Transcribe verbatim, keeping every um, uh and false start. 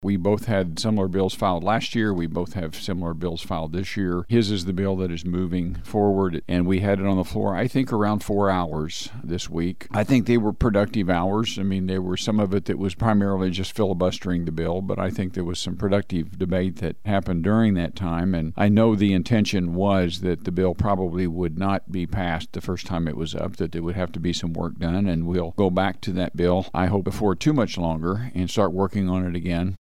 We both had similar bills filed last year. We both have similar bills filed this year. His is the bill that is moving forward, and we had it on the floor, I think, around four hours this week. I think they were productive hours. I mean, there were some of it that was primarily just filibustering the bill, but I think there was some productive debate that happened during that time, and I know the intention was that the bill probably would not be passed the first time it was up, that there would have to be some work done, and we'll go back to that bill, I hope, before too much longer and start working on it again.